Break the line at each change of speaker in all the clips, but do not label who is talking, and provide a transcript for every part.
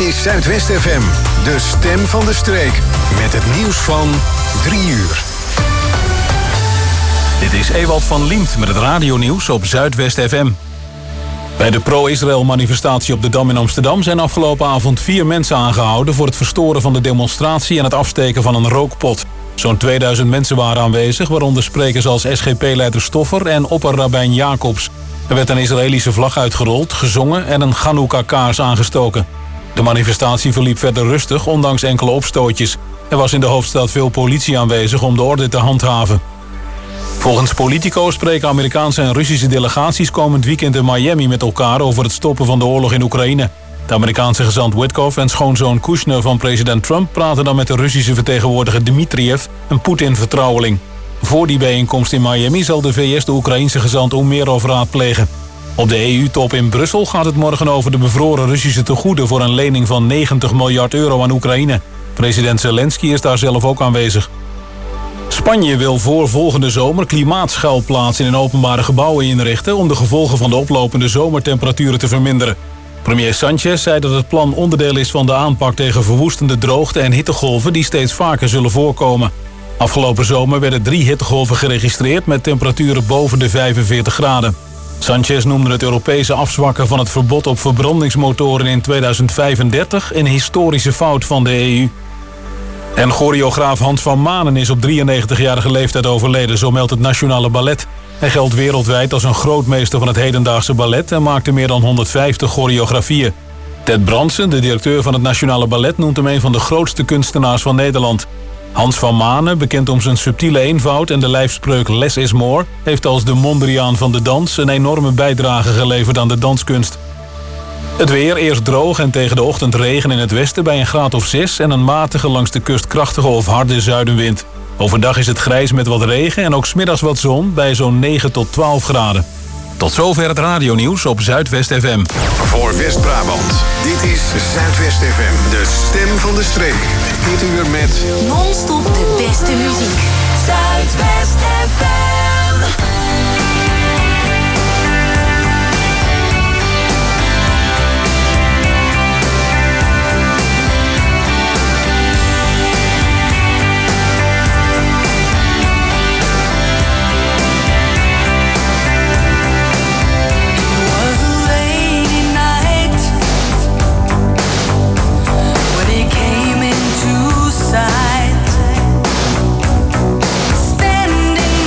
is Zuidwest FM, de stem van de streek. Met het nieuws van 3 uur.
Dit is Ewald van Liemt met het radionieuws op Zuidwest FM. Bij de pro-Israël-manifestatie op de Dam in Amsterdam zijn afgelopen avond 4 mensen aangehouden voor het verstoren van de demonstratie en het afsteken van een rookpot. Zo'n 2000 mensen waren aanwezig, waaronder sprekers als SGP-leider Stoffer en opperrabijn Jacobs. Er werd een Israëlische vlag uitgerold, gezongen en een Chanukka-kaars aangestoken. De manifestatie verliep verder rustig, ondanks enkele opstootjes. Er was in de hoofdstad veel politie aanwezig om de orde te handhaven. Volgens Politico spreken Amerikaanse en Russische delegaties komend weekend in Miami met elkaar over het stoppen van de oorlog in Oekraïne. De Amerikaanse gezant Witkoff en schoonzoon Kushner van president Trump praten dan met de Russische vertegenwoordiger Dmitriev, een Poetin-vertrouweling. Voor die bijeenkomst in Miami zal de VS de Oekraïense gezant Umerov raadplegen. Op de EU-top in Brussel gaat het morgen over de bevroren Russische tegoeden voor een lening van 90 miljard euro aan Oekraïne. President Zelensky is daar zelf ook aanwezig. Spanje wil voor volgende zomer klimaatschuilplaatsen in openbare gebouwen inrichten om de gevolgen van de oplopende zomertemperaturen te verminderen. Premier Sanchez zei dat het plan onderdeel is van de aanpak tegen verwoestende droogte en hittegolven die steeds vaker zullen voorkomen. Afgelopen zomer werden 3 hittegolven geregistreerd met temperaturen boven de 45 graden. Sanchez noemde het Europese afzwakken van het verbod op verbrandingsmotoren in 2035 een historische fout van de EU. En choreograaf Hans van Manen is op 93-jarige leeftijd overleden, zo meldt het Nationale Ballet. Hij geldt wereldwijd als een grootmeester van het hedendaagse ballet en maakte meer dan 150 choreografieën. Ted Brandsen, de directeur van het Nationale Ballet, noemt hem een van de grootste kunstenaars van Nederland. Hans van Manen, bekend om zijn subtiele eenvoud en de lijfspreuk Less is More, heeft als de Mondriaan van de dans een enorme bijdrage geleverd aan de danskunst. Het weer, eerst droog en tegen de ochtend regen in het westen bij een graad of 6... en een matige langs de kust krachtige of harde zuidenwind. Overdag is het grijs met wat regen en ook 's middags wat zon bij zo'n 9 tot 12 graden. Tot zover het radionieuws op Zuidwest FM.
Voor West-Brabant, dit is Zuidwest FM, de stem van de streek. Dit uur met
non-stop de beste muziek. Zuidwest FM.
Standing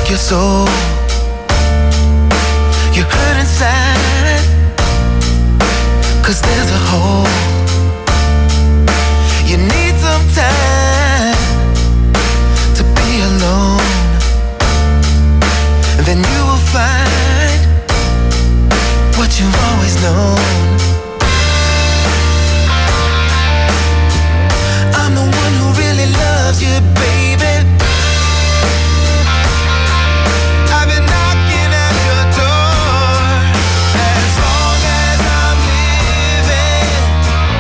your soul. You hurt inside, 'cause there's a hole. You need some time to be alone, and then you will find what you've always known. I'm the one who really loves you, baby. I've been knocking at your door. As long as I'm living,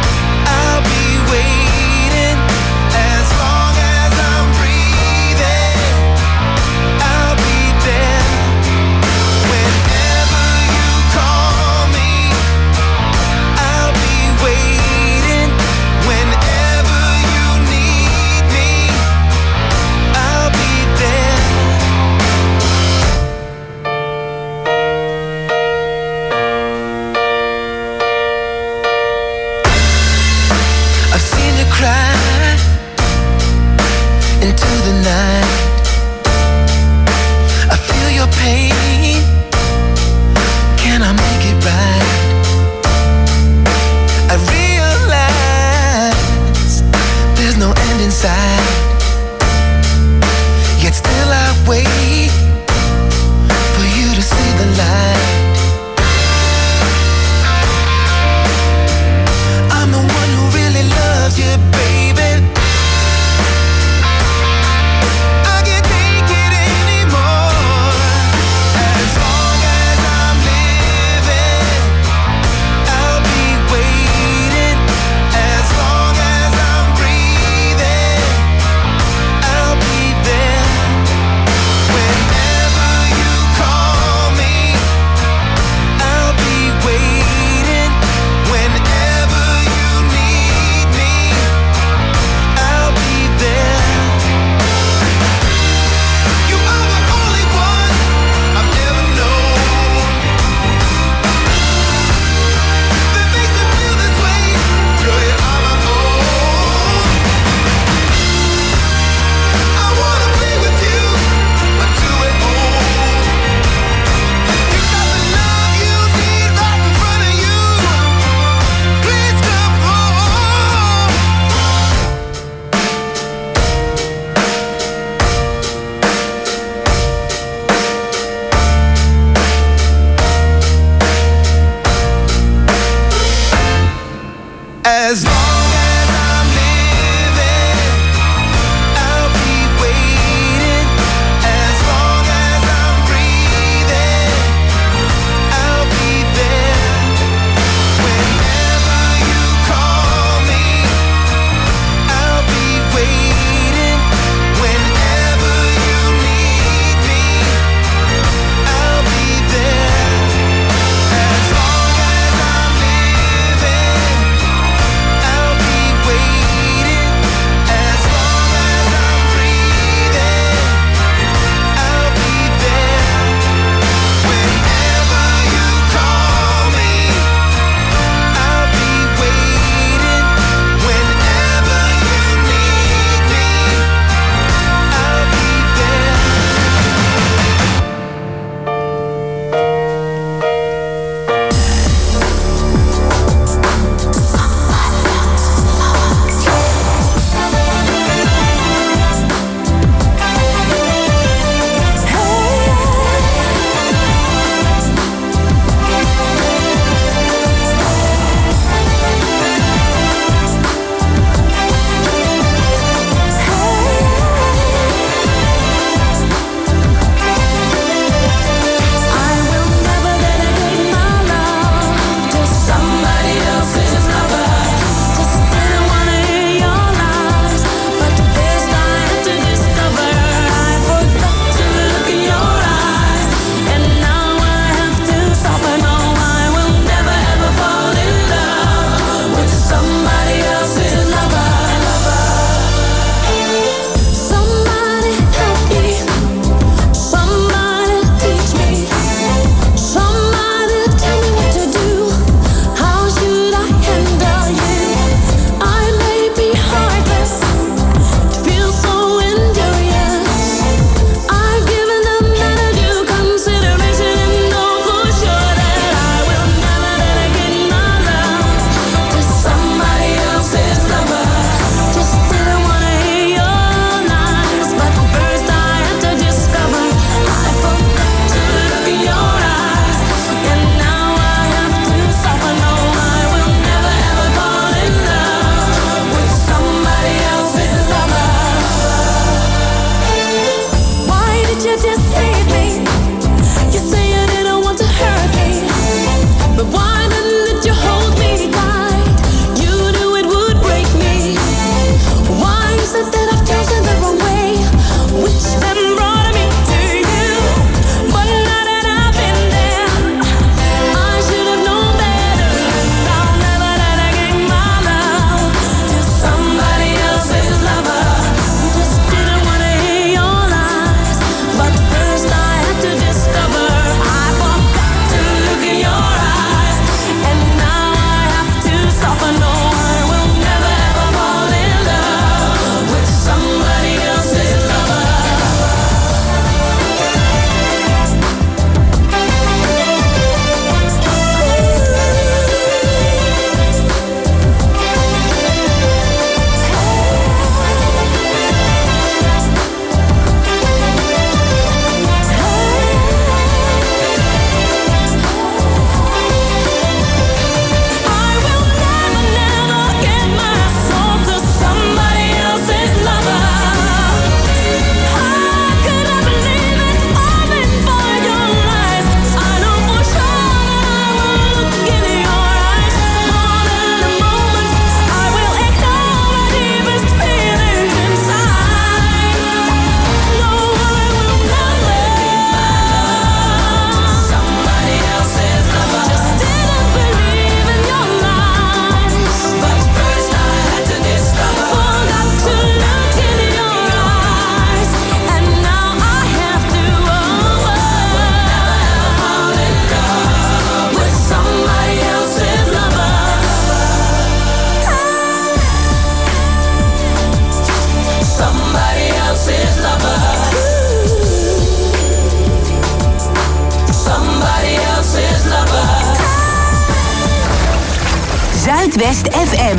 Zuidwest FM.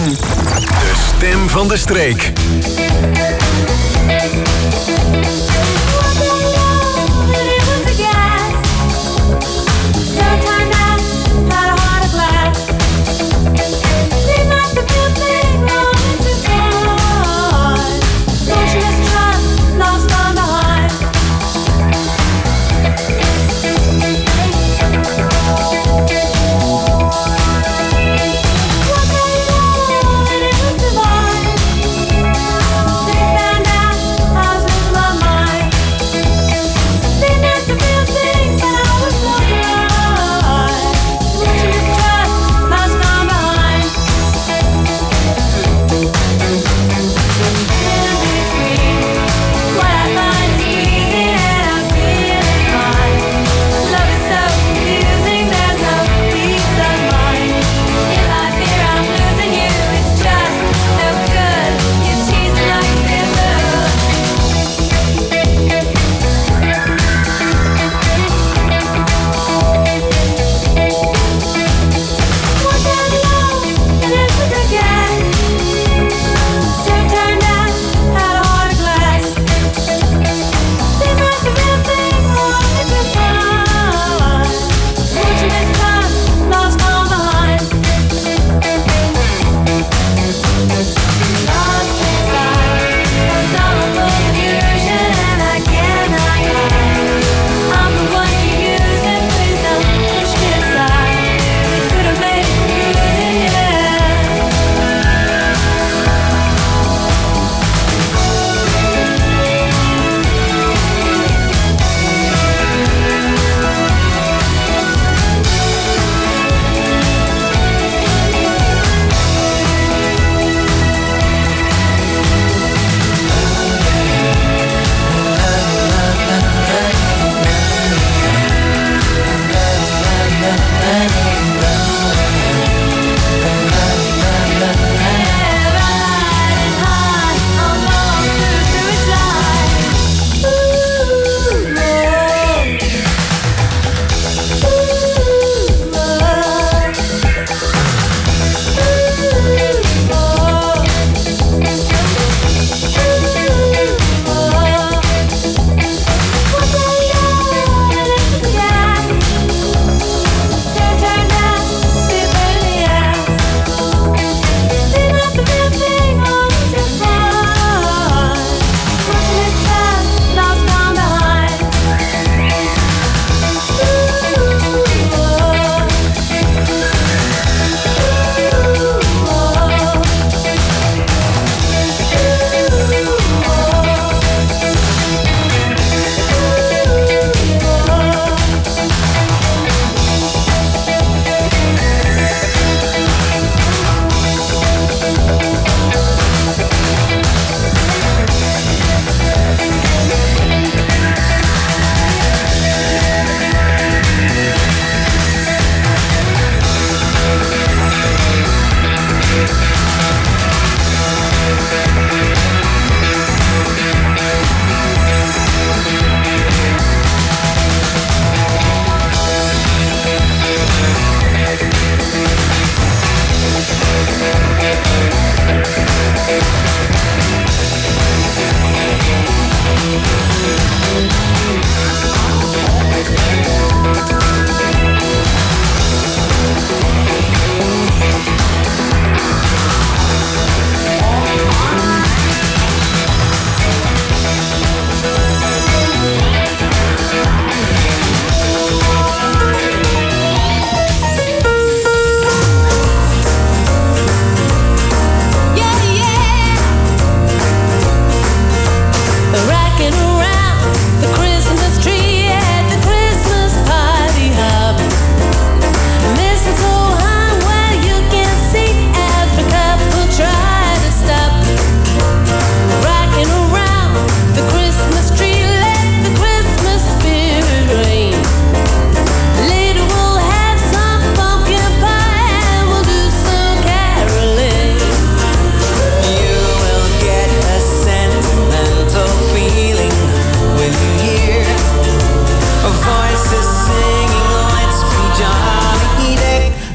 De stem van de streek.
Mind.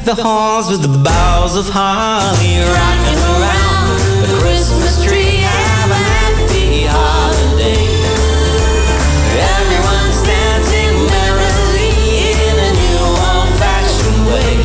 the halls with the boughs of holly, rocking around the Christmas tree. Have a happy holiday. Everyone's dancing merrily in a new old-fashioned way.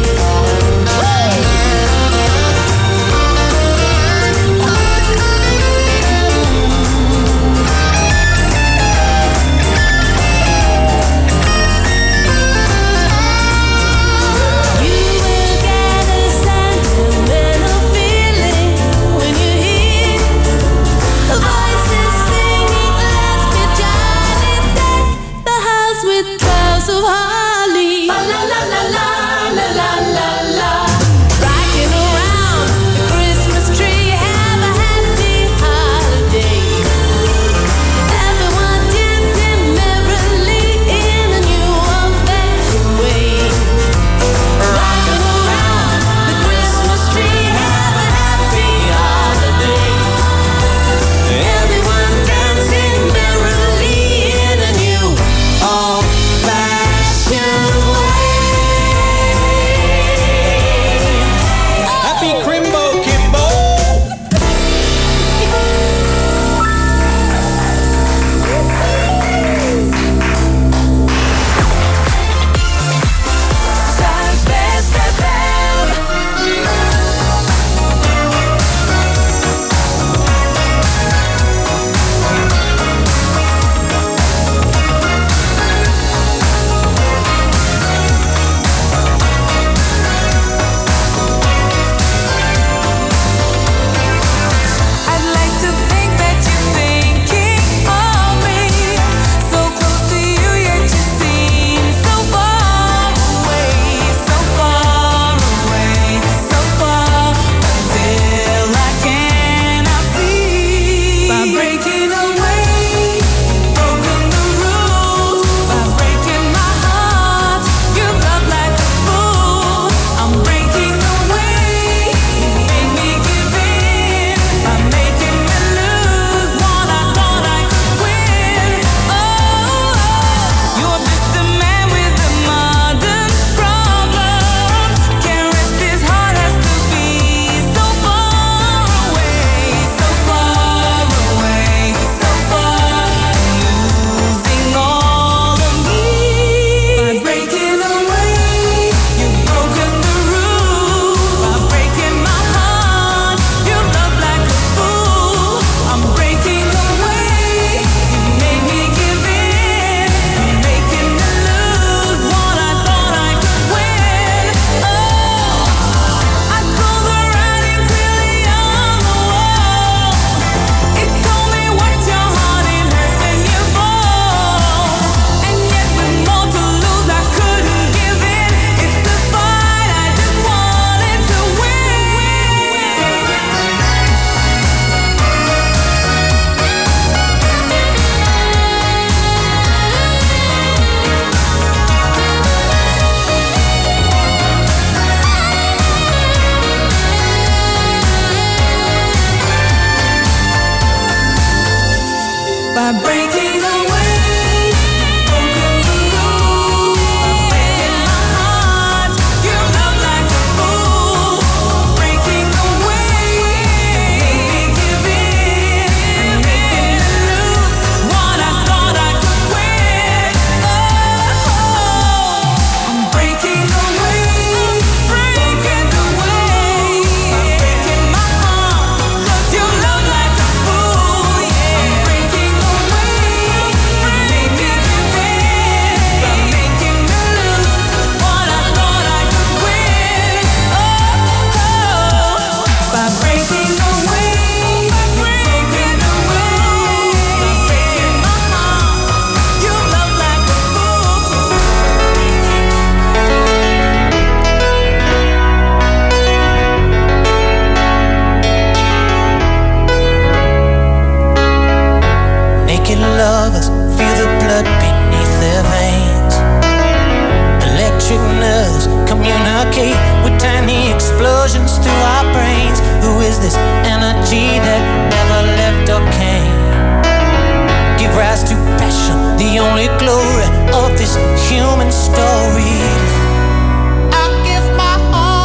glory of this human story. I give my heart.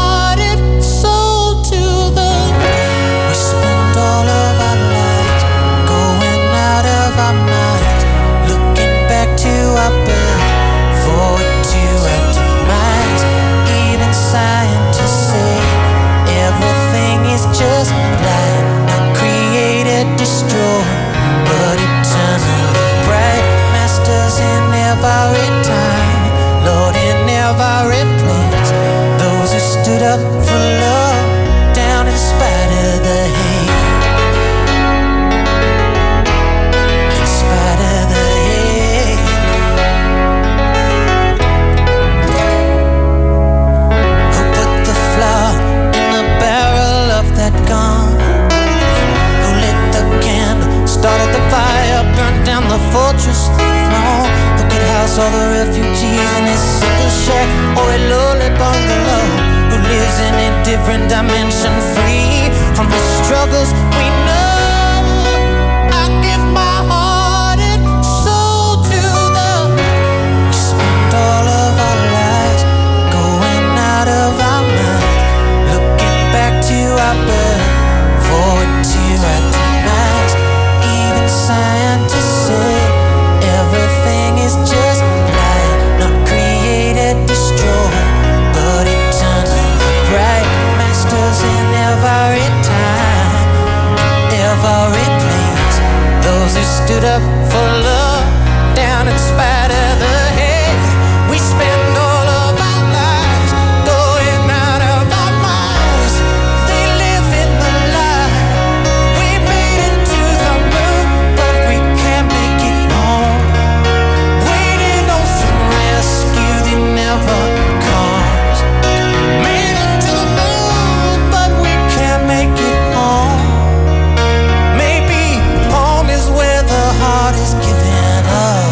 saw the refugees in his single shack or a lowly bungalow, who lives in a different dimension, free from the struggles we know. I give my heart and soul to the. We spend all of our lives going out of our mind, looking back to our birth, forward to our demise. Even scientists say everything is just light, not created, destroyed, but eternally bright. Masters in every time, every place. Those who stood up for love down in spite of the hate. We spend all of our lives going out of our minds. They live in the lie. We made it to the moon, but we can't make it home. Waiting on some rescue that never comes. Made it to the moon, but we can't make it home. Maybe home is where the heart is given up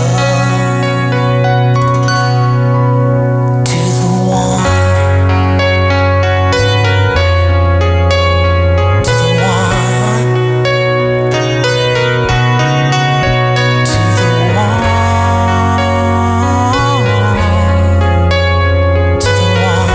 to the one, to the one, to the one, to the one.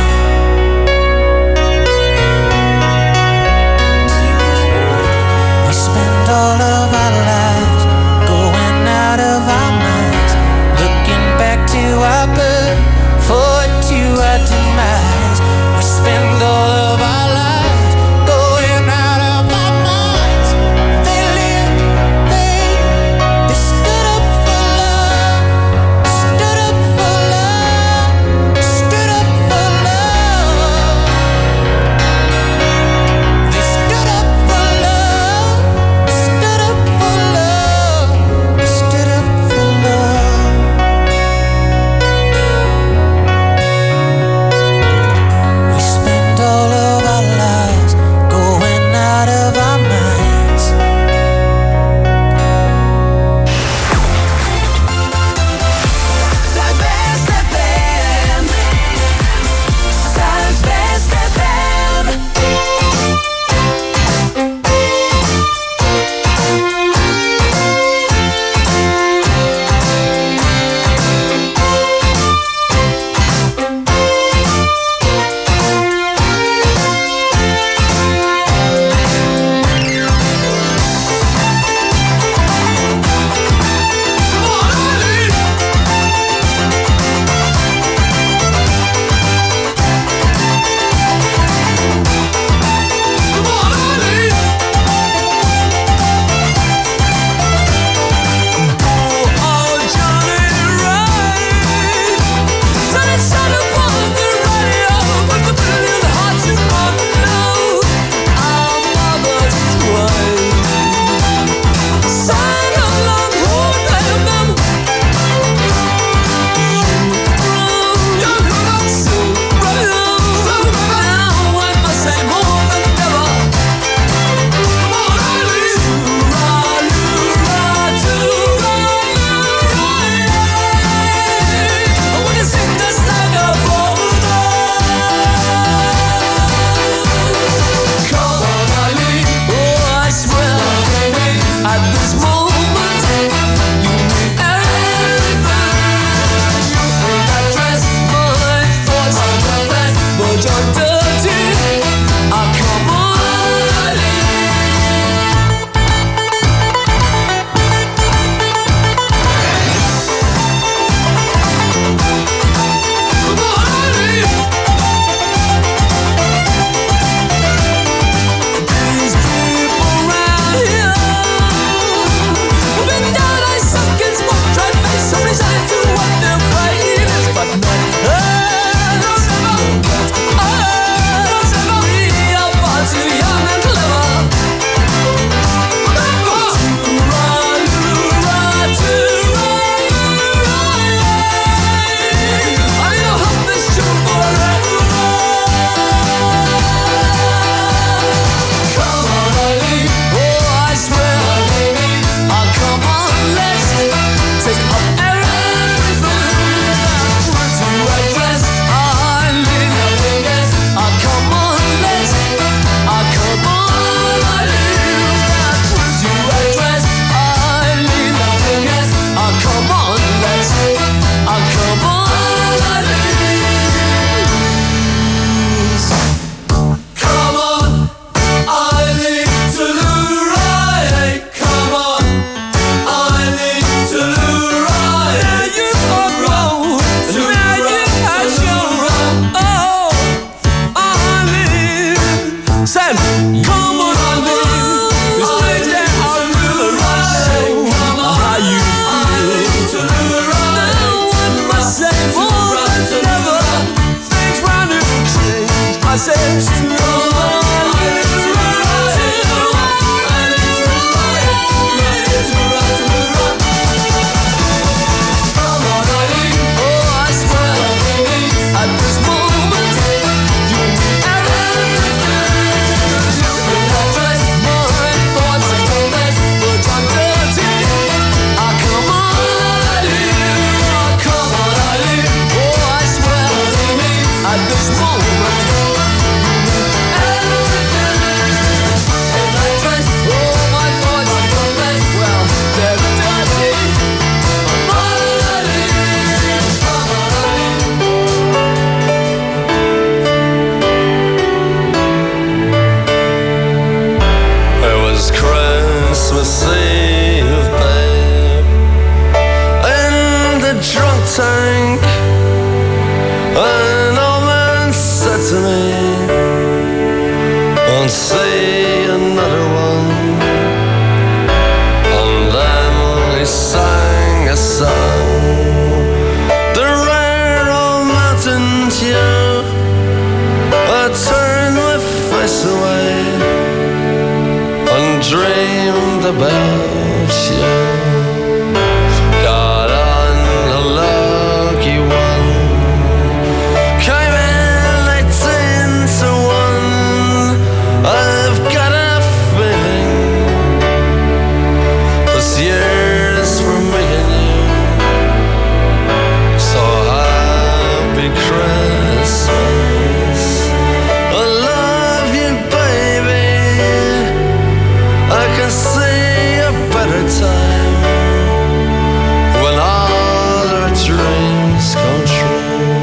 We spend all of our lives going out of our minds, looking back to our birth, forward to our demise. We spend all of our lives going out of our minds. They live, they stood up for love, stood up for love, stood up for love. They stood up for love, stood up for love, stood up for love.
tank. An old man said to me, won't see another one. And then he sang a song, the rare old mountain tune. I turned my face away and dreamed about you. Got on a lucky one, came in 18 to 1. I've got a feeling this year's for me and you. So happy Christmas, I love you baby. I can see a better time when all our dreams come true.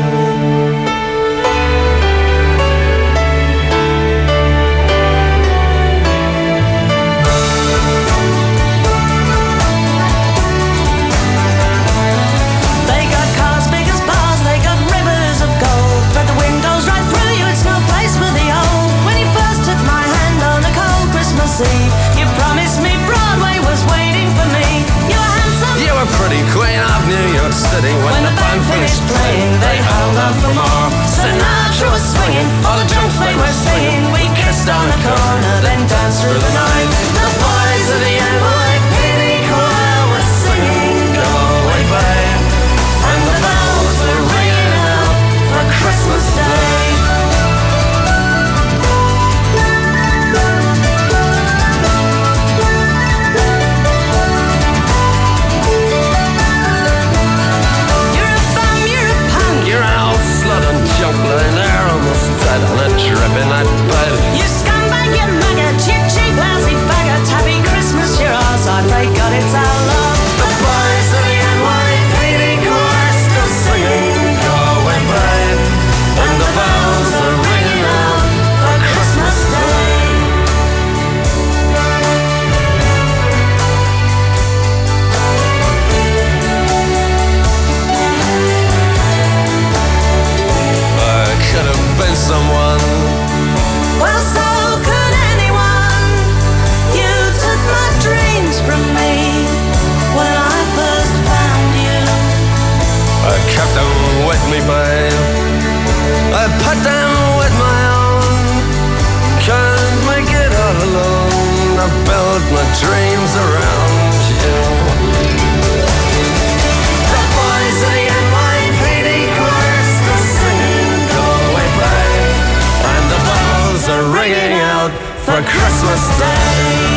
They got cars big as bars, they got rivers of gold. But the windows right through you, it's no place for the old. When you first took my hand on a cold Christmas Eve, you promised me Broadway was waiting for me. You were handsome,
You were pretty queen of New York City. When the band finished playing, they held on for more.
Sinatra was swinging, all the drunk folk were singing. We kissed on the corner, then danced through the night. The boys of the NYPD choir were singing, go away babe. And the bells were ringing out for Christmas Day. You're a bum, you're a punk,
You're an old slut and junk lying there almost dead on a dripping night bed.
you scumbag, you maggot, you cheap, lousy faggot. Happy Christmas, you're ours, I pray God it's our love. The boys of the NYPD choir still singing, go away babe. And the bells are ringing out for Christmas Day.
I could have been someone.
Well, so could anyone. You took my dreams from me when I first found you.
I kept them with me, babe. I put them with my own. Can't make it all alone. I built my dreams around you. The boys of the NYPD choir still singing, go away, babe. And the bells are ringing out for Christmas Day.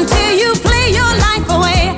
until you play your life away.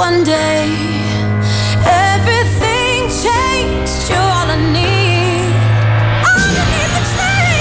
one day everything changed. You're all I need. All I need to say.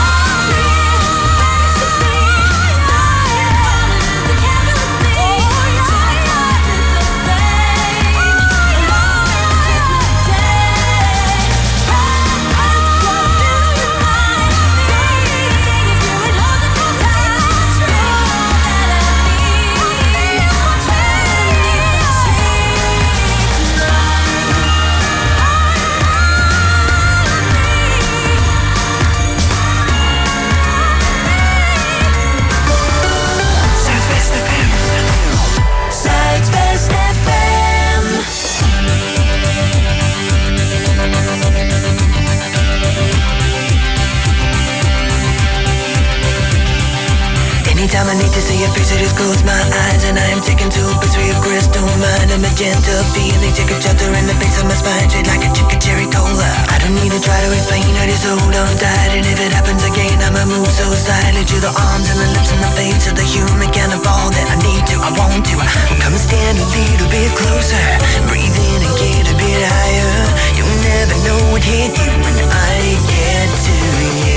Anytime I need to see your face, I just close my eyes and I am taken to a place where your crystal mind and magenta feeling take a shelter in the base of my spine, straight like a chicken cherry cola. I don't need to try to explain, I just hold on tight, and if it happens again, I'ma move so silently to the arms and the lips and the face of the human kind of all that I need to, I want to. Come and stand a little bit closer, breathe in and get a bit higher. You'll never know what hit you when I get to you.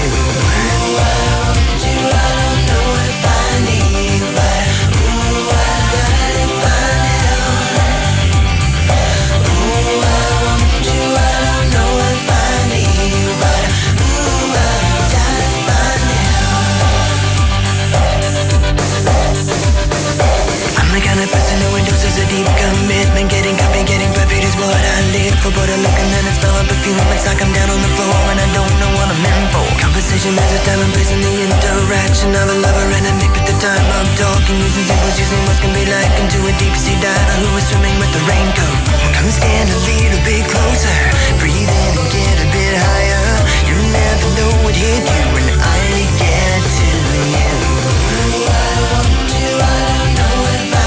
Person who endorses a deep commitment, getting coffee, getting perfect is what I live for. But I look and then I smell a perfume, it's like I'm down on the floor and I don't know what I'm in for. Conversation has a time and place in the interaction of a lover and a mate, but the time I'm talking using symbols, using what can be like into a deep sea diver who is swimming with the raincoat. Come stand a little bit closer, breathe in and get a bit higher. You never know what hit you when I get to you. I want you, I don't know if I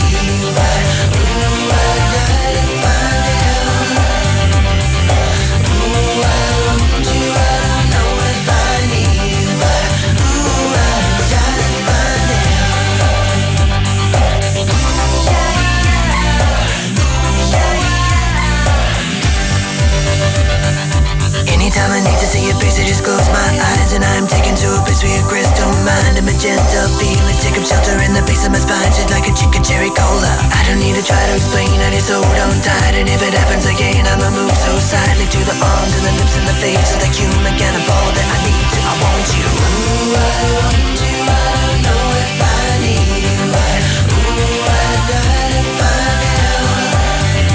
Anytime I need to see your face, I just close my eyes and I'm taken to a place where your crystal mind and magenta feelings take up shelter in the base of my spine, shit like a chicken cherry cola. I don't need to try to explain, I just hold on tight, and if it happens again, I'ma move so silently to the arms and the lips and the face of the human kind of all that I need to, I want you. Ooh, I want you, I don't know if I need you. Ooh, I gotta find out.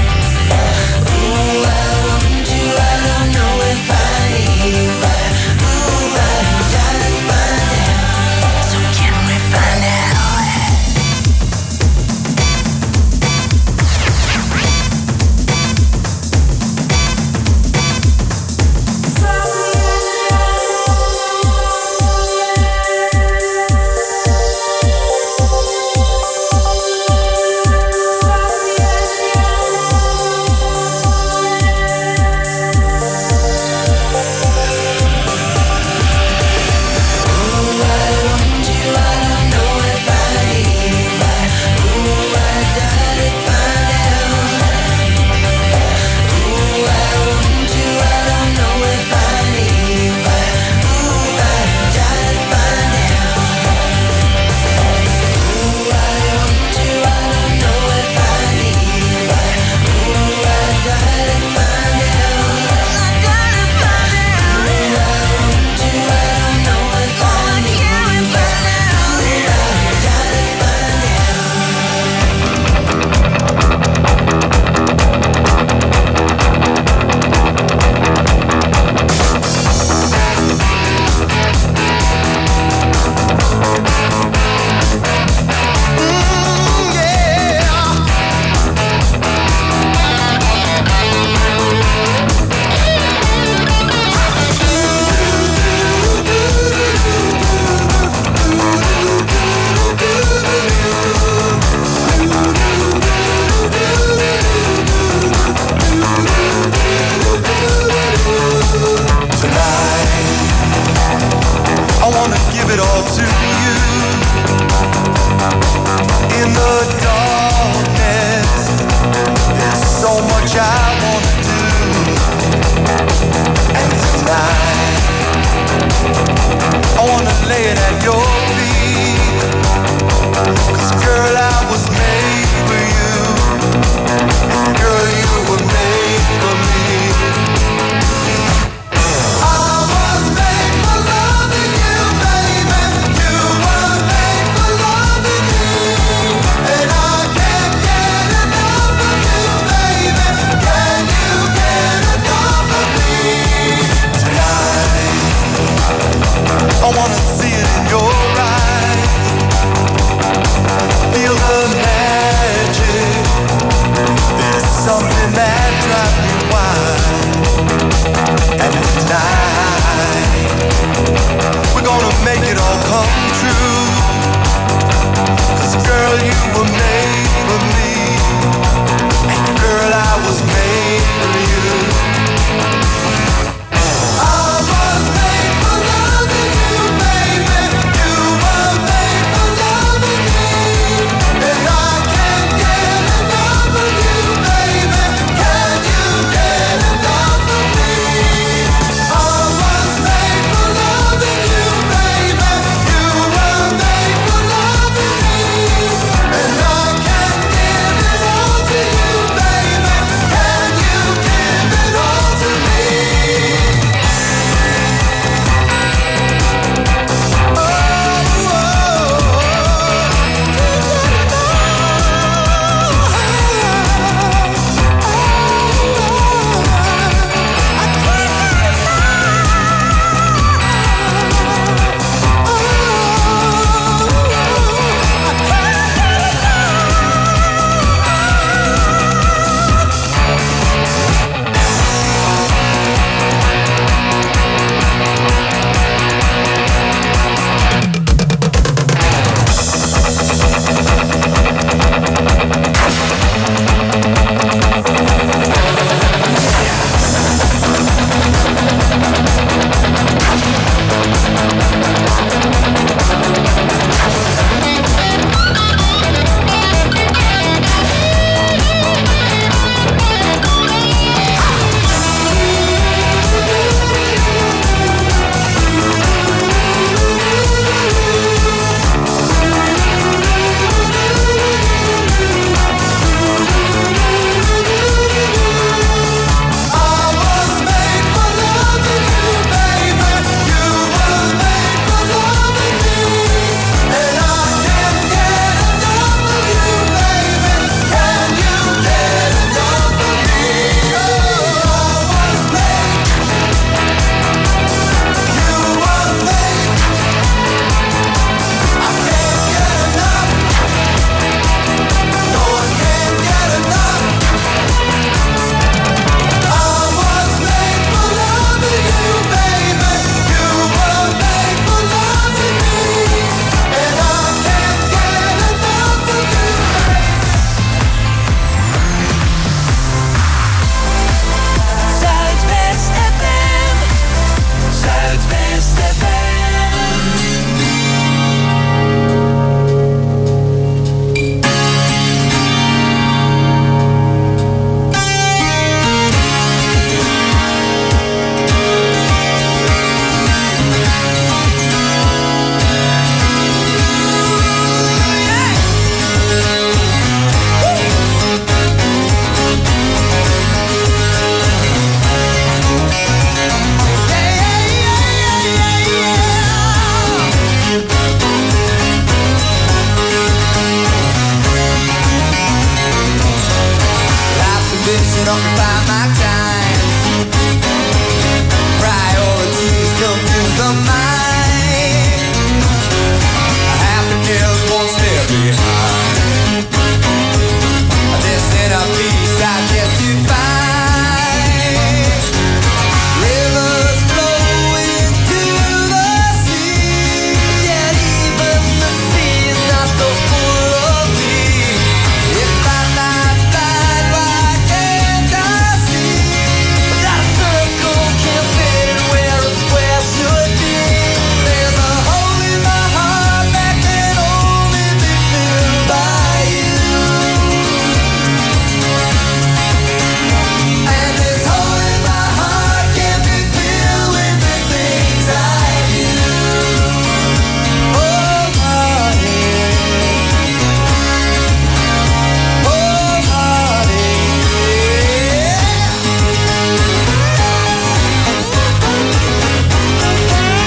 Ooh, I want you, I don't know if I need you. Ooh, I gotta find out. So can we find out? In the darkness
so much I want to